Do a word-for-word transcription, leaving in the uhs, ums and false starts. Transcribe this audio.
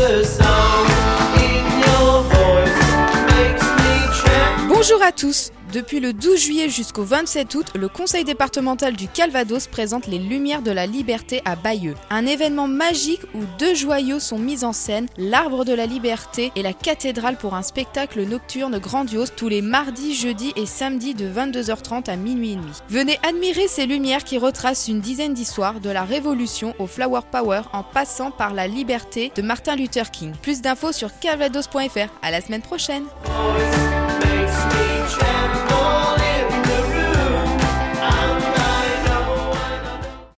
Bonjour à tous. Depuis le douze juillet jusqu'au vingt-sept août, le conseil départemental du Calvados présente les Lumières de la Liberté à Bayeux. Un événement magique où deux joyaux sont mis en scène, l'Arbre de la Liberté et la cathédrale pour un spectacle nocturne grandiose tous les mardis, jeudis et samedis de vingt-deux heures trente à minuit et demi. Venez admirer ces lumières qui retracent une dizaine d'histoires de la Révolution au Flower Power en passant par la liberté de Martin Luther King. Plus d'infos sur calvados point f r. À la semaine prochaine. Makes me tremble.